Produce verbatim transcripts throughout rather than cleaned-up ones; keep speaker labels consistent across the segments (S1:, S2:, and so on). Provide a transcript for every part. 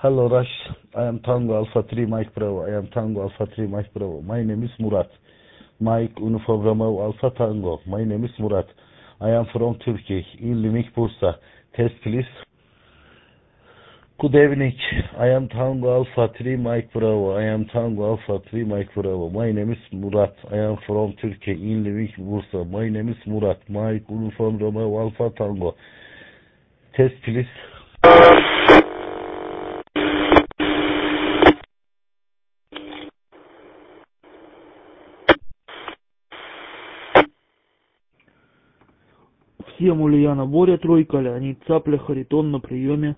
S1: Hello, Rush. I am Tango Alpha three Mike Bravo. I am Tango Alpha three Mike Bravo. My name is Murat. Mike Uniform Romeo Alpha Tango. My name is Murat. I am from Turkey. In Limik, Bursa. Test, please. Good evening. I am Tango Alpha three Mike Bravo. I am Tango Alpha three Mike Bravo. My name is Murat. I am from Turkey. In Limik, Bursa. My name is Murat. Mike Uniform Romeo Alpha Tango. Test, please.
S2: Всем Ульяна Боря, тройка, Леонид Цапля, Харитон на приеме.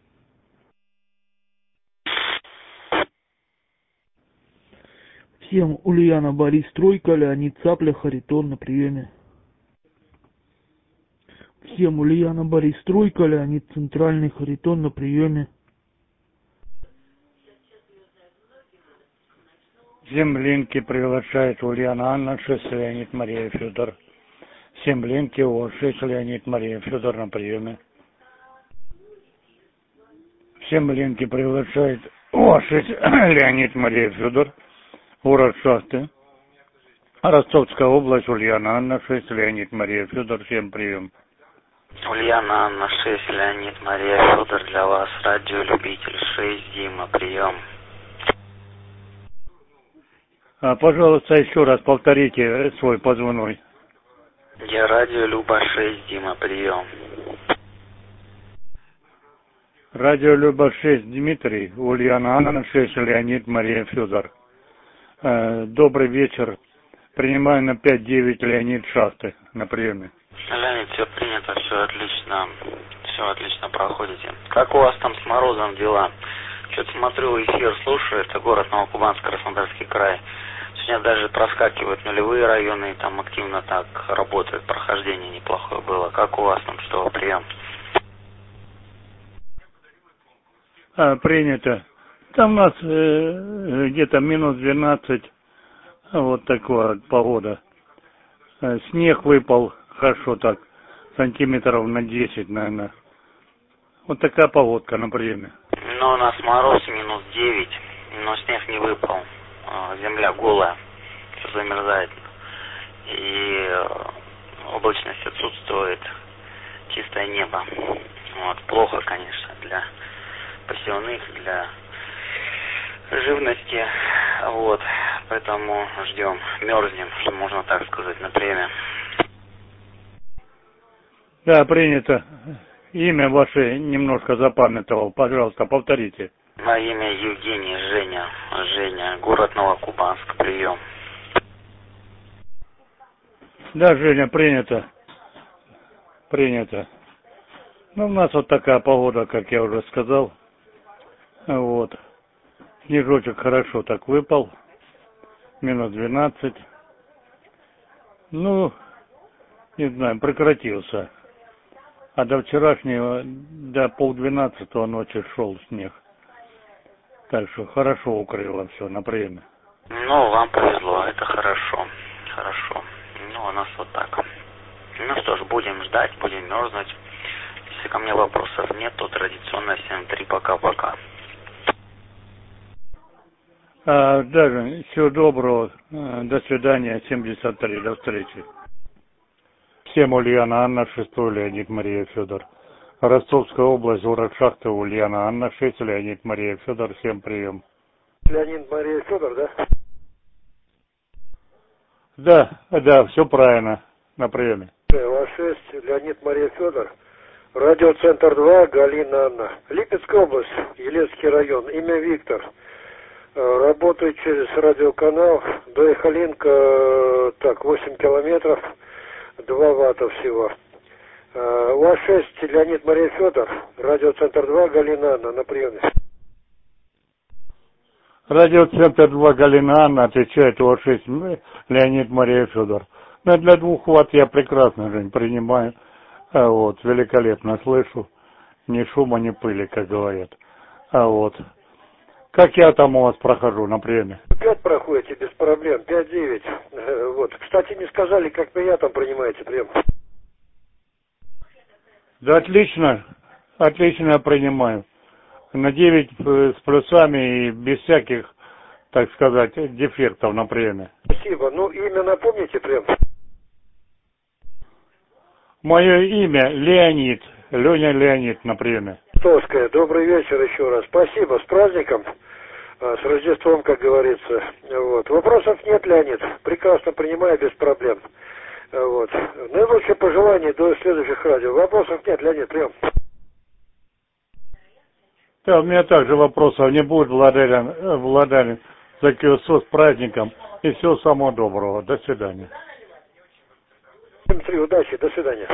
S2: Всем Ульяна Борис, тройка, Леонид Цапля, Харитон на приеме. Всем Ульяна Борис, тройка, Леонид Центральный, Харитон на приеме.
S3: Землинки приглашает Ульяна Анна, шесть Леонид Мария Федор. Землинки О шесть Леонид Мария Федор на приеме. Землинки приглашает О шесть Леонид Мария Федор. Город Шахты. Ростовская область Ульяна Анна, шесть Леонид Мария Федор. Всем прием.
S4: Ульяна Анна, шесть Леонид Мария Федор для вас. Радиолюбитель шесть Дима, прием.
S3: А, пожалуйста, еще раз повторите свой позывной.
S4: Я радио Люба шесть Дима, прием.
S3: Радио Люба шесть Дмитрий, Ульяна Анна, шесть Леонид Мария Федор. Э, добрый вечер. Принимаю на пять девять Леонид Шахты на приеме.
S4: Леонид, все принято, все отлично. Все отлично проходите. Как у вас там с морозом дела? Что-то смотрю, эфир слушаю, это город Новокубанск, Краснодарский край. Сегодня даже проскакивают нулевые районы, и там активно так работает, прохождение неплохое было. Как у вас там, что, прием?
S3: А, принято. Там у нас э, где-то минус двенадцать, вот такая вот погода. Э, снег выпал, хорошо так, сантиметров на десять, наверное. Вот такая погодка на приеме.
S4: Ну, у нас мороз минус девять, но снег не выпал. Земля голая, все замерзает. И облачность отсутствует, чистое небо. Вот, плохо, конечно, для посевных, для живности. Вот, поэтому ждем, мерзнем, что можно так сказать, на приеме.
S3: Да, принято. Имя ваше немножко запамятовал. Пожалуйста, повторите.
S4: Мое имя Евгений, Женя. Женя, город Новокубанск, прием.
S3: Да, Женя, принято. Принято. Ну, у нас вот такая погода, как я уже сказал. Вот. Снежочек хорошо так выпал. Минус двенадцать. Ну, не знаю, прекратился. А до вчерашнего, до полдвенадцатого ночи шел снег. Так что хорошо укрыло все на приеме.
S4: Ну, вам повезло, это хорошо. Хорошо. Ну, у нас вот так. Ну что ж, будем ждать, будем мерзнуть. Если ко мне вопросов нет, то традиционно всем три пока-пока.
S3: А, даже всего доброго. До свидания. семьдесят три. До встречи. Всем Ульяна Анна, шестой Леонид Мария Федор. Ростовская область, город Шахта, Ульяна Анна, шесть Леонид Мария Федор. Всем прием.
S5: Леонид Мария Федор, да?
S3: Да, да, все правильно. На приеме.
S5: Вас шесть Леонид Мария Федор. Радиоцентр два, Галина Анна. Липецкая область, Елецкий район. Имя Виктор. Работаю через радиоканал. До Эхолинка, так, восемь километров. два ватта всего. У вас шесть Леонид Мария Федор. Радиоцентр два, Галина Анна. На приеме.
S3: Радиоцентр два, Галина Анна, отвечает О шесть Леонид Мария Федор. Но для двух ватт я прекрасно, Жень, принимаю. А вот, великолепно слышу. Ни шума, ни пыли, как говорят. А вот. Как я там у вас прохожу на приеме?
S5: Пять проходите без проблем, пять девять. Вот. Кстати, не сказали, как вы я там принимаете прием.
S3: Да отлично, отлично я принимаю. на девять с плюсами и без всяких, так сказать, дефектов на приеме.
S5: Спасибо. Ну, имя напомните прям.
S3: Мое имя Леонид, Леня Леонид на приеме.
S5: Толская. Добрый вечер еще раз. Спасибо. С праздником. С Рождеством, как говорится. Вот. Вопросов нет, Леонид. Прекрасно принимаю, без проблем. Вот. Наилучшие пожелания до следующих радио. Вопросов нет, Леонид, прием.
S3: Да, у меня также вопросов не будет. Благодарен, благодарен за КСО с праздником. И всего самого доброго. До свидания.
S5: Всем три удачи. До свидания.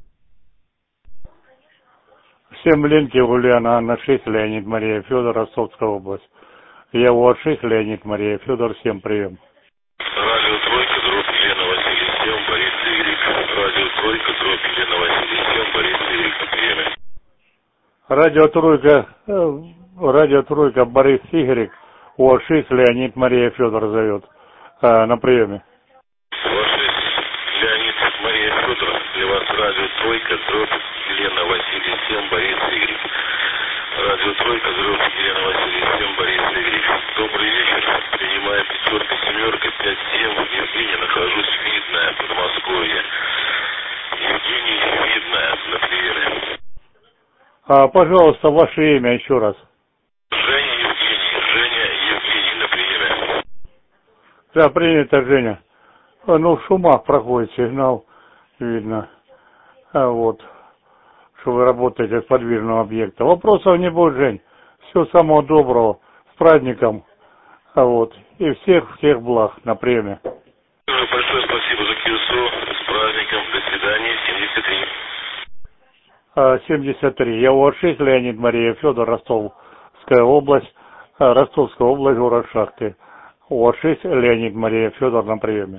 S3: Всем Ленки, Ульяна, Анна шесть, Леонид, Мария, Федор, Ростовская область. Я у шесть, Леонид, Мария, Федор, всем прием.
S6: Радио Тройка, дробь Елена Василий семь, Борис Игорь. Радио Тройка, дробь Елена Василий семь, Борис Игорь на приеме.
S3: Радио Тройка, э, Радио Тройка, Борис Игорь, у шесть, Леонид, Мария, Федор зовет э, на приеме.
S6: у шесть, Леонид, Мария, Федор. Для вас Радио Тройка, дробь Елена Василий семь, Борис Игорь. Радио Тройка, дробь Елена Василий семь, Борис Игорь. Добрый вечер. Принимаю пятерка, семерка, пять, семь. Евгений, нахожусь в Видное, Подмосковье. Евгений, Видное, на приеме.
S3: А, пожалуйста, ваше имя еще раз.
S6: Женя Евгений, Женя Евгений на приеме.
S3: Да, принято, Женя. А, ну, в шумах проходит сигнал, видно. А вот, что вы работаете с подвижного объекта. Вопросов не будет, Жень. Всего самого доброго. С праздником. А вот. И всех-всех благ на премию.
S6: Большое спасибо за КСО. С праздником. До свидания. семьдесят три.
S3: А, семьдесят три. Я у шесть, Леонид, Мария, Федор, Ростовская область. А, Ростовская область, город Шахты. у шесть, Леонид, Мария, Федор на приеме.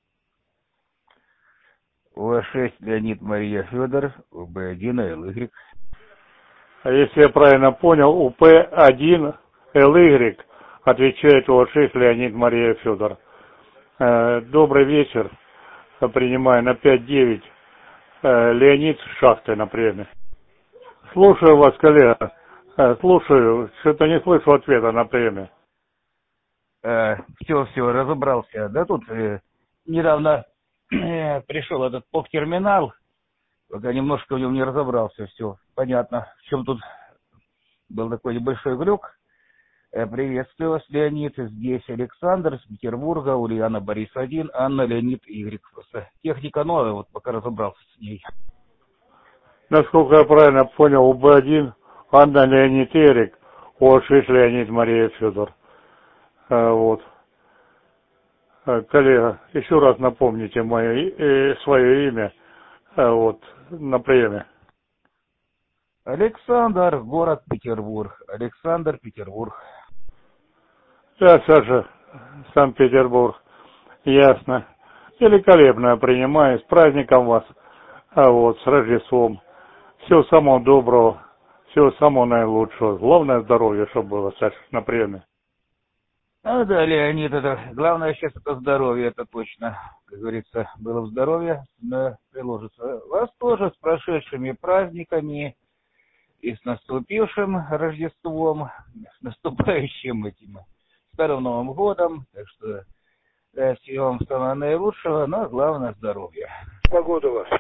S7: у шесть, Леонид, Мария, Федор, у бэ один, эл игрек.
S3: А если я правильно понял, у пэ один, эл игрек отвечает у шесть, Леонид, Мария, Федор. Э, добрый вечер. Принимаю на пять девять. Э, Леонид, Шахты на приеме. Слушаю вас, коллега. Э, слушаю. Что-то не слышу ответа на приеме.
S7: Э, все, все, разобрался. Да тут э, недавно э, пришел этот ПОК-терминал. Пока немножко в нем не разобрался, все понятно. В чем тут был такой небольшой глюк. Э, приветствую вас, Леонид. Здесь Александр из Петербурга, Ульяна, Борис один, Анна, Леонид, Игорь. Просто техника новая, вот пока разобрался с ней.
S3: Насколько я правильно понял, у бэ один, Анна, Леонид, Игорь, у шесть, Леонид, Мария, Федор. Э, вот. Э, коллега, еще раз напомните мое, э, свое имя. Э, вот, на приеме.
S7: Александр, город Петербург. Александр, Петербург.
S3: Да, Саша, Санкт-Петербург. Ясно. Великолепно принимаю. С праздником вас. А вот, с Рождеством. Всего самого доброго. Всего самого наилучшего. Главное здоровье, чтобы было, Саша, на приеме.
S7: Ну да, Леонид, это главное сейчас это здоровье, это точно. Как говорится, было в здоровье, да, приложится. Вас тоже с прошедшими праздниками и с наступившим Рождеством, с наступающим этим Старым Новым годом. Так что да, всего вам самого наилучшего, но главное здоровье.
S5: Погода у вас.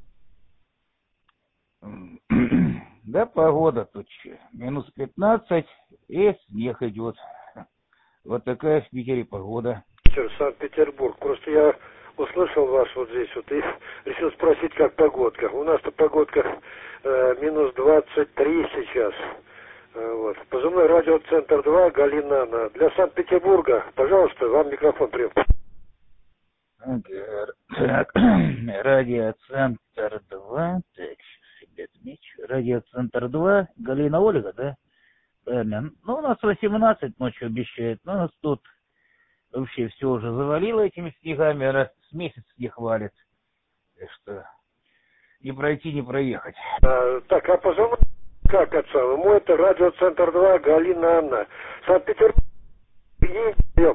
S7: Да, погода тут минус пятнадцать и снег идет. Вот такая в Питере погода.
S5: Питер, Санкт-Петербург. Просто я услышал вас вот здесь вот и решил спросить, как погодка. У нас-то погодка э, минус двадцать три сейчас. Э, вот. Позывной радиоцентр два, Галина Анна. Для Санкт-Петербурга, пожалуйста, вам микрофон прием.
S7: Так, радиоцентр два. Так, себе отмечу. Радиоцентр два, Галина Ольга, да? Правильно. Ну, у нас восемнадцать ночью обещает. Но у нас тут вообще все уже завалило этими снегами. Раз с месяц снег валит. Так что не пройти, не проехать.
S5: А, так, а позывной как от самого? Мой это радиоцентр два, Галина Анна. Санкт-Петербург. Прием.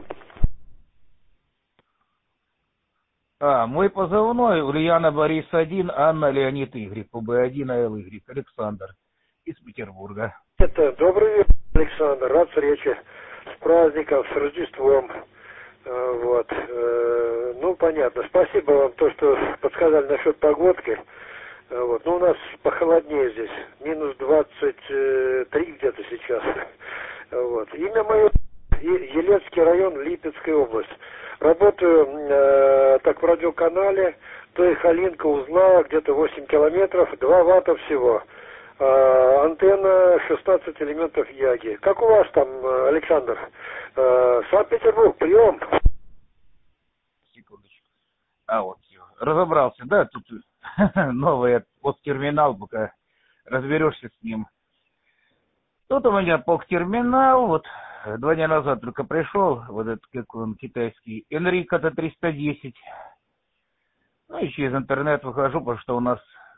S7: А, мой позывной Ульяна, Борис один, Анна, Леонид, Игорь. По бэ один, эл игрек. Александр. из Петербурга.
S5: Это добрый вечер, Александр. Рад встрече. С праздником, с Рождеством. Вот. Ну, понятно. Спасибо вам, то, что подсказали насчет погодки. Вот. Ну, у нас похолоднее здесь. Минус двадцать три где-то сейчас. Вот. Имя мое Елецкий район, Липецкая область. Работаю э, так в радиоканале, то и Халинка узла, где-то восемь километров, два ватта всего. Э, антенна шестнадцать элементов Яги. Как у вас там, Александр? Э, Санкт-Петербург, прием.
S7: Секундочку. А вот, разобрался, да, тут новый ПОК-терминал, пока разберешься с ним. Тут у меня ПОК-терминал, вот два дня назад только пришел, вот этот, как он, китайский, Энрико Т триста десять. Ну и через интернет выхожу, потому что у нас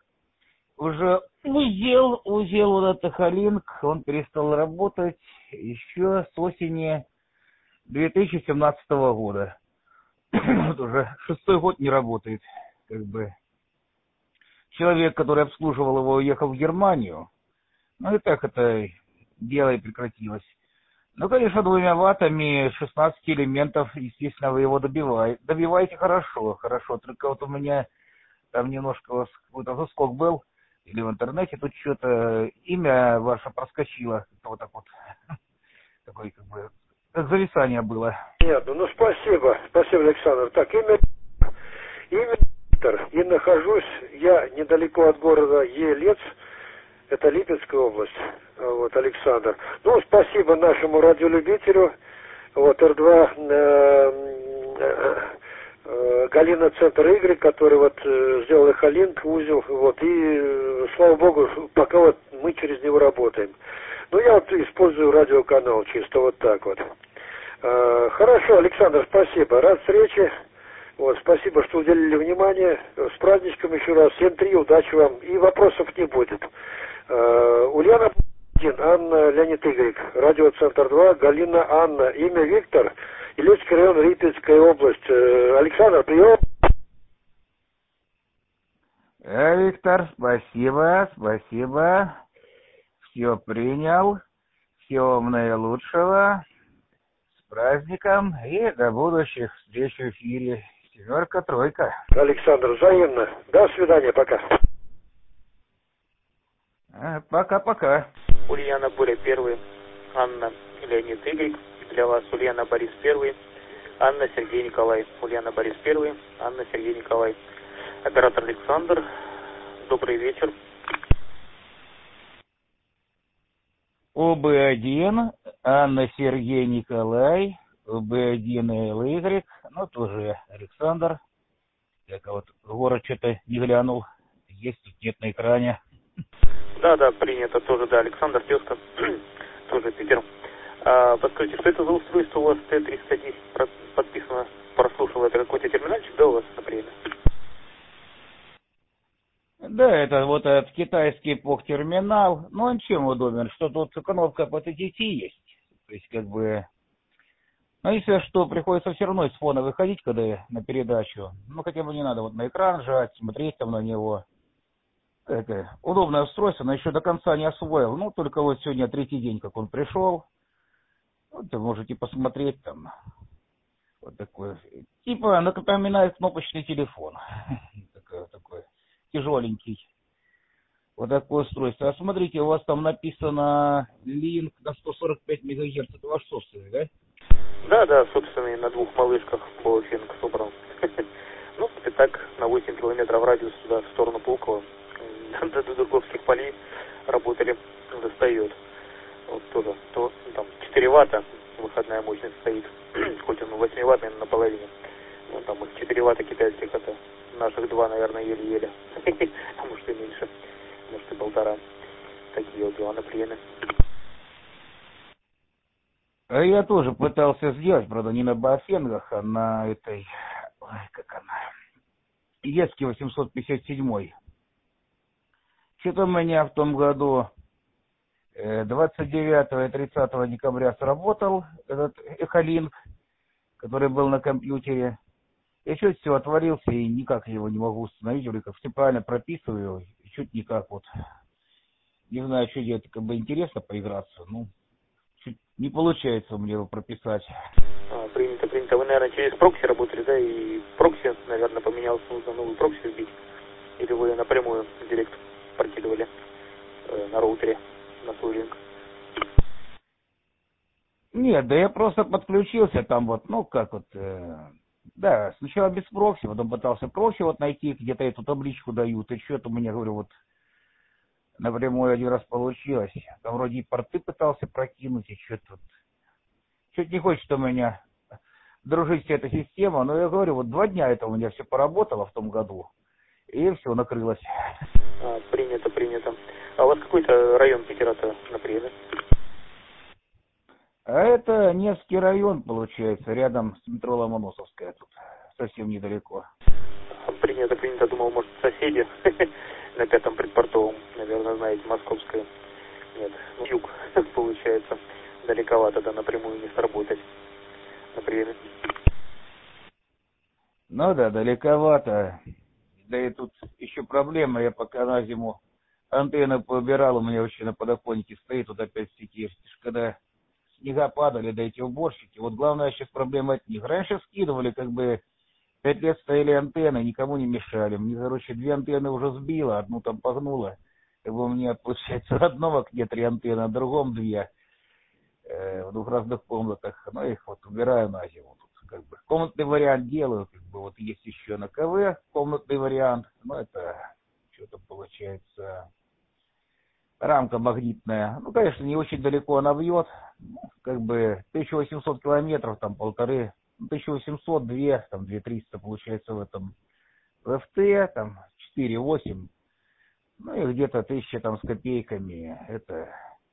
S7: уже узел, узел вот этот Халинк, он перестал работать еще с осени две тысячи семнадцатого года. Вот уже шестой год не работает, как бы. Человек, который обслуживал его, уехал в Германию. Ну и так это дело и прекратилось. Ну, конечно, двумя ваттами шестнадцать элементов, естественно, вы его добиваете. Добиваете хорошо, хорошо. Только вот у меня там немножко какой-то заскок был, или в интернете тут что-то имя ваше проскочило. Вот так вот. Такое, как бы, как зависание было.
S5: Нет, ну спасибо, спасибо, Александр. Так, имя, имя Виктор, и нахожусь я недалеко от города Елец, это Липецкая область, вот, Александр. Ну, спасибо нашему радиолюбителю, вот, Р два, э, э, э, Галина Центр Y, который вот э, сделал Халинк, узел, вот, и, э, слава богу, пока вот мы через него работаем. Ну, я вот использую радиоканал чисто вот так вот. Хорошо, Александр, спасибо. Рад встрече. Вот, спасибо, что уделили внимание. С праздничком еще раз. Всем три, удачи вам. И вопросов не будет. Ульяна Анна, Леонид Игорек. Радиоцентр два, Галина Анна. Имя Виктор. Елецкий район, Липецкая область. Александр, прием.
S7: Э, Виктор, спасибо, спасибо. Все принял. Всего вам наилучшего. С праздником и до будущих встреч в эфире. Семерка, тройка.
S5: Александр, взаимно. До свидания, пока.
S7: Пока-пока.
S8: Ульяна Боря первый, Анна Леонид Игорь. Для вас Ульяна Борис первый, Анна Сергей Николай. Ульяна Борис первый, Анна Сергей Николай. Оператор Александр. Добрый вечер.
S7: О Б один, Анна Сергей Николай, О Б один Л Y, ну тоже Александр. Я вот город что-то не глянул, есть тут нет на экране.
S8: Да, да, принято тоже, да, Александр, тезка, тоже Питер. А, подскажите, что это за устройство у вас Т триста десять подписано, прослушал, это какой-то терминальчик, да, у вас на время?
S7: Да, это вот этот китайский ПОК-терминал. Ну, он чем удобен? Что тут кнопка по Т Т Т есть. То есть, как бы... Ну, если что, приходится все равно из фона выходить, когда на передачу. Ну, хотя бы не надо вот на экран жать, смотреть там на него. Это удобное устройство, но еще до конца не освоил. Ну, только вот сегодня третий день, как он пришел. Вот вы можете посмотреть там. Вот такой. Типа напоминает кнопочный телефон. Такой, такой. Тяжеленький. Вот такое устройство. А смотрите, у вас там написано линк на сто сорок пять мегагерц. Это ваш собственный, да?
S8: Да, да, собственный, на двух малышках Боуфинг собран. Ну, и так на восемь километров радиус сюда, в сторону Пулково. До Дудуковских полей работали, достает. Вот тоже, то, там четыре ватта выходная мощность стоит. Хоть он восемь ваттный наполовине. Ну, там их четыре ватта китайских, это наших два, наверное, еле-еле. А может и меньше. Может и полтора. Такие вот дела на приеме.
S7: А я тоже пытался сделать, правда, не на Баофенгах, а на этой... Ой, как она... Елецкий восемьсот пятьдесят семь. Что-то у меня в том году двадцать девятого и тридцатого декабря сработал этот Эхолинк, который был на компьютере. Я чуть все отвалился и никак его не могу установить, или как все правильно прописываю, и чуть никак вот Не знаю, что делать, как бы интересно поиграться, ну, чуть не получается у меня его прописать.
S8: А, принято, принято. Вы, наверное, через прокси работали, да, и прокси, наверное, поменялся, нужно новый прокси вбить. Или вы напрямую в директ прокидывали э, на роутере на свой линк?
S7: Нет, да я просто подключился там вот, ну, как вот, э, да, сначала без прокси, потом пытался прокси вот найти, где-то эту табличку дают, и что-то у меня, говорю, вот, напрямую один раз получилось. Там вроде и порты пытался прокинуть, и что-то вот. Чуть не хочет у меня дружить с этой системой, но я говорю, вот два дня это у меня все поработало в том году, и все, накрылось.
S8: А, принято, принято. А у вас какой-то район Питера-то на приеме?
S7: А это Невский район, получается, рядом с метро Ломоносовская, тут совсем недалеко.
S8: Принято, принято. Думал, может, соседи на пятом предпортовом, наверное, знаете, московская. Нет, ну, юг, получается. Далековато, да, напрямую не сработать на приеме.
S7: Ну да, далековато. Да и тут еще проблема, я пока на зиму антенну поубирал, у меня вообще на подоконнике стоит, тут опять всякие, когда снега падали, да эти уборщики. Вот главная сейчас проблема от них. Раньше скидывали, как бы, пять лет стояли антенны, никому не мешали. Мне, короче, две антенны уже сбило, одну там погнуло. Как бы у меня, получается, в одном окне три антенны, а в другом две. Э, в двух разных комнатах. Ну, их вот убираю на зиму. Тут, как бы, комнатный вариант делаю, как бы, вот есть еще на КВ комнатный вариант. Ну, это что-то получается... Рамка магнитная. Ну, конечно, не очень далеко она бьет. Ну, как бы тысяча восемьсот километров, там полторы, ну, тысяча восемьсот, два, там две тысячи триста получается в этом в ФТ, там четыре восемь, ну и где-то тысяча там с копейками. Это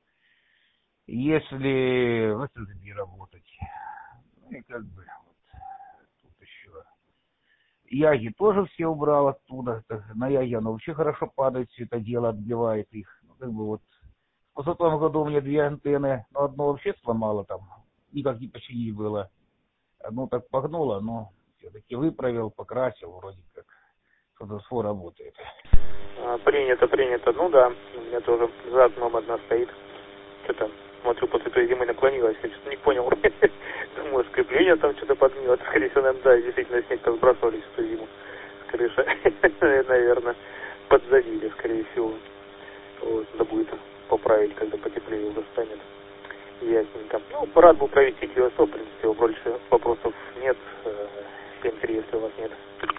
S7: если в эс эс би работать. Ну и как бы вот тут еще. Яги тоже все убрал оттуда. На яги оно вообще хорошо падает, все это дело отбивает их. Ну, как бы вот в прошлом году у меня две антенны, но одну вообще сломала там, никак не починить было. Одну так погнуло, но все-таки выправил, покрасил, вроде как фотосфор работает.
S8: А, принято, принято. Ну да, у меня тоже за окном одна стоит. Что-то, смотрю, после той зимы наклонилась, я что-то не понял. Думаю, скрепление там что-то подгнило. Скорее всего, наверное, да, действительно, снег-то сбрасывались в ту зиму. Скорее всего, наверное, подзавили, скорее всего. Вот, надо будет поправить, когда потеплее уже станет. Ясненько. Ну, рад был провести телесоп, в принципе, больше вопросов нет. Всем три, если у вас нет.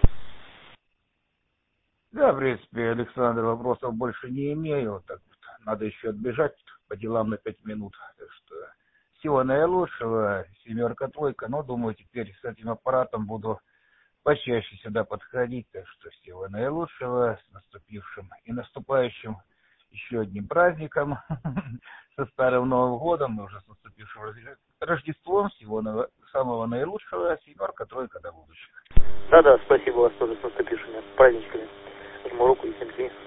S7: Да, в принципе, Александр, вопросов больше не имею. Так вот, надо еще отбежать по делам на пять минут. Так что всего наилучшего, семерка, тройка. Но, думаю, теперь с этим аппаратом буду почаще сюда подходить. Так что всего наилучшего, с наступившим и наступающим еще одним праздником, со Старым Новым Годом, и уже с наступившим Рождеством. Всего самого наилучшего, семерка, тройка, до будущих.
S8: Да-да, спасибо вас тоже с наступившими праздничками. Жму руку и всем